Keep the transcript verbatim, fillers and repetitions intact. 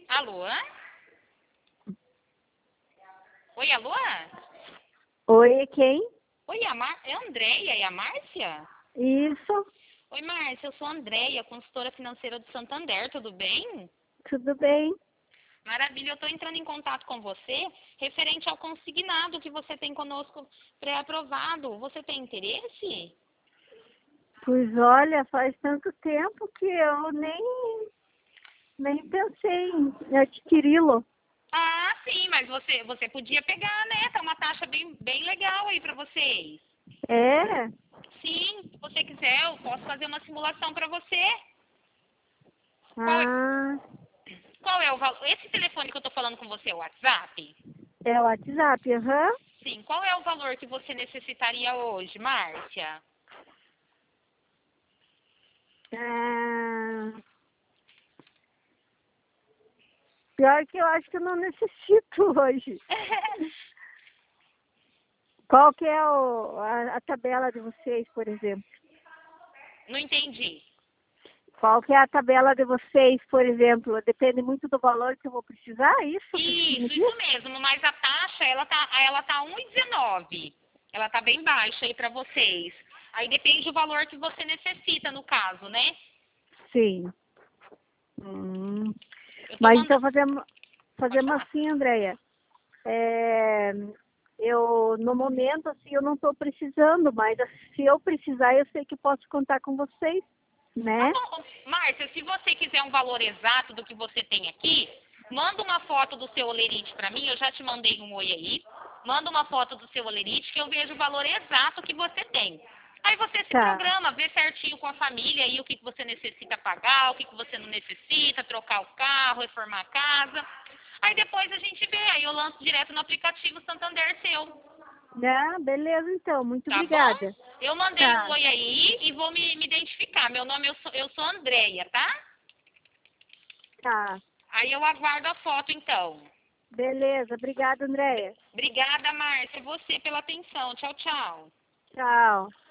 Alô? Oi, alô? Oi, quem? Oi, a Mar... é a Andréia e a Márcia? Isso, Oi, Márcia, eu sou a Andréia, consultora financeira do Santander, tudo bem? tudo bem? Maravilha, eu estou entrando em contato com você referente ao consignado que você tem conosco pré-aprovado. Você tem interesse? Pois olha, faz tanto tempo que eu nem, nem pensei em adquiri-lo. Ah, sim, mas você, você podia pegar, né? Tá uma taxa bem, bem legal aí para vocês. É? Sim, se você quiser, eu posso fazer uma simulação para você. Qual é, Ah, qual é o valor? Esse telefone que eu estou falando com você é o WhatsApp? é o WhatsApp, aham. Sim. Qual é o valor que você necessitaria hoje, Márcia? Ah, pior que eu acho que eu não necessito hoje. Qual que é o, a, a tabela de vocês, por exemplo? Não entendi. Qual que é a tabela de vocês, por exemplo? Depende muito do valor que eu vou precisar, é isso que você me Isso, diz? isso mesmo. Mas a taxa, ela tá, ela tá um e dezenove. Ela tá bem baixa aí para vocês. Aí depende do valor que você necessita, no caso, né? Sim. Hum. Eu tô Mas então mandando... fazemos, Pode fazemos falar. assim, Andréia. É, eu, no momento, assim, eu não estou precisando, mas se eu precisar, eu sei que posso contar com vocês, Tá né? bom. Márcia, se você quiser um valor exato do que você tem aqui, manda uma foto do seu olerite para mim. Eu já te mandei um oi aí. Manda uma foto do seu olerite que eu vejo o valor exato que você tem. Aí você se Tá, programa, vê certinho com a família aí o que, que você necessita pagar, o que, que você não necessita, trocar o carro, reformar a casa. Aí depois a gente vê, aí eu lanço direto no aplicativo Santander seu. né? Beleza, então. Muito Tá bom? obrigada. Eu mandei um Tá, oi aí e vou me, me identificar. Meu nome, eu sou, eu sou Andréia, tá? tá. Aí eu aguardo a foto, então. Beleza. Obrigada, Andréia. Obrigada, Márcia, você pela atenção. Tchau, tchau. Tchau.